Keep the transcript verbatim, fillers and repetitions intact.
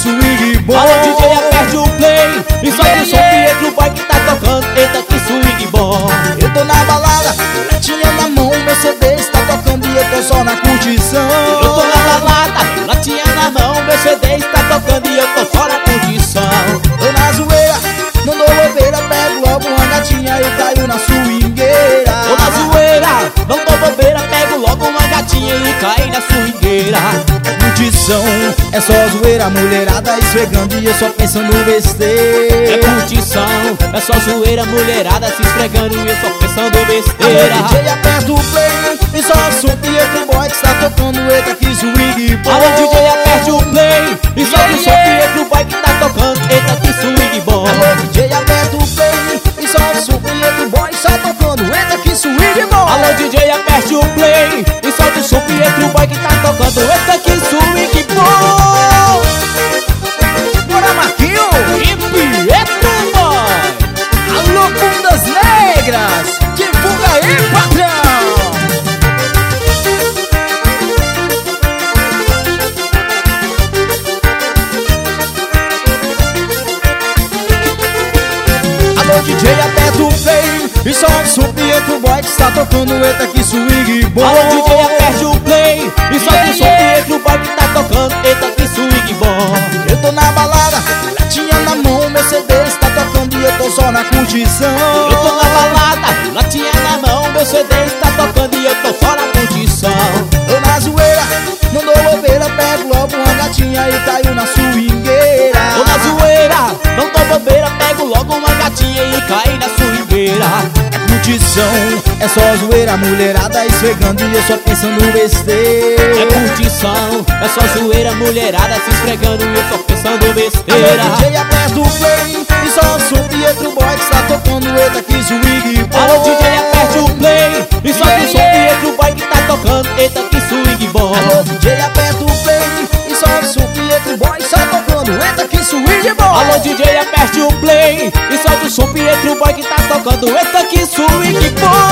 swing bom. Alô D J, aperte o play e solte o som, Pietro Boy que tá tocando. Eita que swing bom. Eu tô na balada, latinha na mão, meu C D está tocando e eu tô só na curtição. Eu tô na balada, latinha na mão, meu C D está tocando e eu tô só na curtição. Tô na zoeira, não dou bobeira, pego logo uma gatinha e caio na swingueira. Tô na zoeira, não tô bobeira, pego logo uma gatinha e cai na swingueira. Curtição, é só zoeira, mulherada esfregando e eu só pensando besteira. É curtição, é só zoeira, mulherada se esfregando e eu só pensando besteira. Alô D J, aperta o play e só o som, Pietro Boy que está tocando. Eita que swing bom. Alô D J, aperte o play e solte o som, Pietro Boy que tá tocando. Eita que swing bom. Alô D J, aperta o play e só o som, Pietro Boy está tocando. Eita que swing bom. Alô D J, aperte o play e solte o som, Pietro Boy que tá tocando. Eita que swing bom. Bora Marquinho E Pietro Boy. Alô bundas negras, divulga aí patrão. Alô D J, aperta o play e só o som, Pietro Boy que está tocando. Eita que swing bom. Alô D J, aperte o play e solte o som, Pietro Boy que tá tocando. Eita que swing bom. Eu tô na balada, latinha na mão, meu C D está tocando e eu tô só na curtição. Eu tô na balada, latinha na mão, meu C D está tocando e eu tô só na curtição. Tô na zoeira, não dou bobeira, pego logo uma gatinha e caio na swingueira. Tô na zoeira, não tô bobeira, pego logo uma gatinha e cai na swingueira. Curtição, é só zoeira, mulherada esfregando e eu só pensando besteira. É curtição, é só zoeira, mulherada se esfregando e eu só pensando besteira. Alô D J, aperta o play e só o som, Pietro Boy que está tocando. Eita que swing bom. Alô D J, aperte o play e solte o som, Pietro Boy que tá tocando. Eita que swing bom. Alô D J, aperta o play e só o som, Pietro Boy está tocando. Eita que swing bom. Alô D J, aperte o play e solte o som, Pietro Boy que tá tocando. Eita que swing bom.